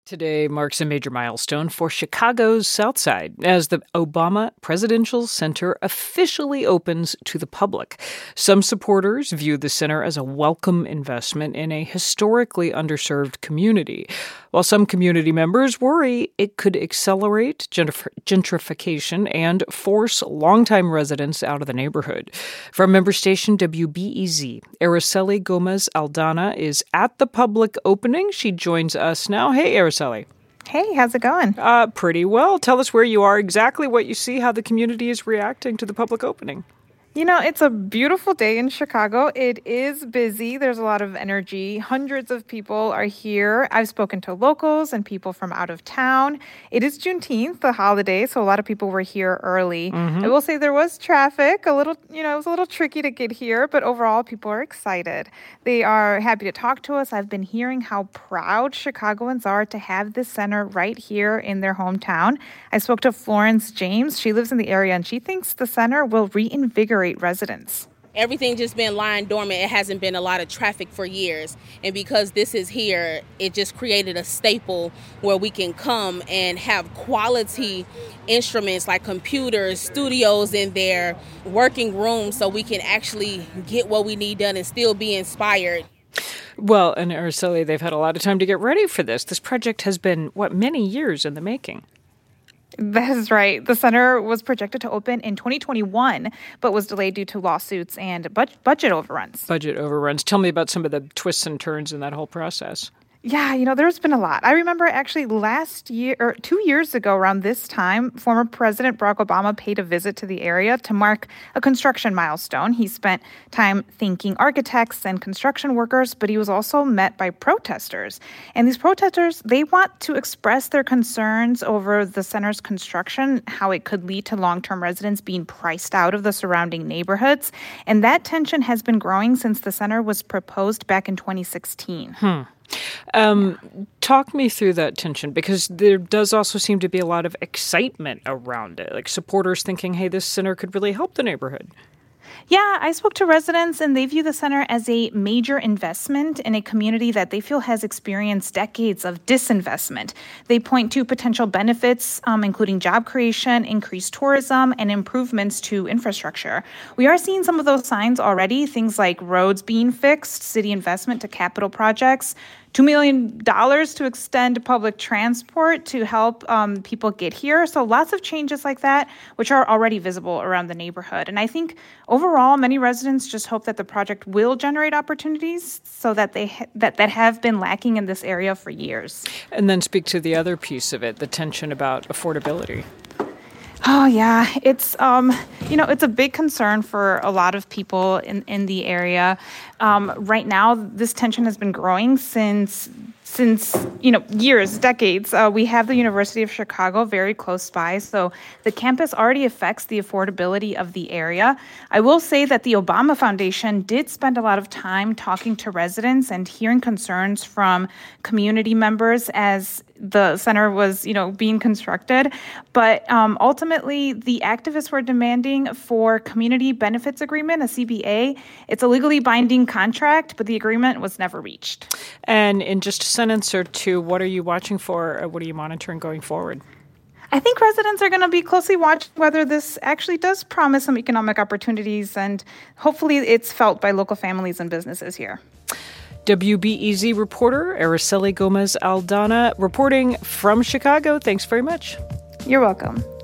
Today marks a major milestone for Chicago's South Side as the Obama Presidential Center officially opens to the public. Some supporters view the center as a welcome investment in a historically underserved community, while some community members worry it could accelerate gentrification and force longtime residents out of the neighborhood. From member station WBEZ, Araceli Gomez Aldana is at the public opening. She joins us now. Hey, Araceli. Hey, how's it going? Pretty well. Tell us where you are, exactly what you see, how the community is reacting to the public opening. You know, it's a beautiful day in Chicago. It is busy. There's a lot of energy. Hundreds of people are here. I've spoken to locals and people from out of town. It is Juneteenth, the holiday, so a lot of people were here early. I will say there was traffic, it was a little tricky to get here, but overall people are excited. They are happy to talk to us. I've been hearing how proud Chicagoans are to have this center right here in their hometown. I spoke to Florence James. She lives in the area and she thinks the center will reinvigorate residents. Everything just been lying dormant. It hasn't been a lot of traffic for years. And because this is here, it just created a staple where we can come and have quality instruments like computers, studios in there, working rooms, so we can actually get what we need done and still be inspired. Well, and Araceli, they've had a lot of time to get ready for this. This project has been, many years in the making. That is right. The center was projected to open in 2021, but was delayed due to lawsuits and budget overruns. Budget overruns. Tell me about some of the twists and turns in that whole process. Yeah, there's been a lot. I remember actually last year, or 2 years ago around this time, former President Barack Obama paid a visit to the area to mark a construction milestone. He spent time thanking architects and construction workers, but he was also met by protesters. And these protesters, they want to express their concerns over the center's construction, how it could lead to long-term residents being priced out of the surrounding neighborhoods. And that tension has been growing since the center was proposed back in 2016. Talk me through that tension, because there does also seem to be a lot of excitement around it, like supporters thinking, hey, this center could really help the neighborhood. Yeah, I spoke to residents and they view the center as a major investment in a community that they feel has experienced decades of disinvestment. They point to potential benefits, including job creation, increased tourism, and improvements to infrastructure. We are seeing some of those signs already, things like roads being fixed, city investment to capital projects, $2 million to extend public transport to help people get here. So lots of changes like that, which are already visible around the neighborhood. And I think overall, many residents just hope that the project will generate opportunities so that that have been lacking in this area for years. And then speak to the other piece of it, the tension about affordability. Oh, yeah. It's, it's a big concern for a lot of people in the area. Right now, this tension has been growing since years, decades. We have the University of Chicago very close by, so the campus already affects the affordability of the area. I will say that the Obama Foundation did spend a lot of time talking to residents and hearing concerns from community members as the center was, being constructed. But ultimately, the activists were demanding for community benefits agreement, a CBA. It's a legally binding contract, but the agreement was never reached. And in just a sentence or two, what are you watching for? Or what are you monitoring going forward? I think residents are going to be closely watching whether this actually does promise some economic opportunities, and hopefully it's felt by local families and businesses here. WBEZ reporter Araceli Gomez Aldana reporting from Chicago. Thanks very much. You're welcome.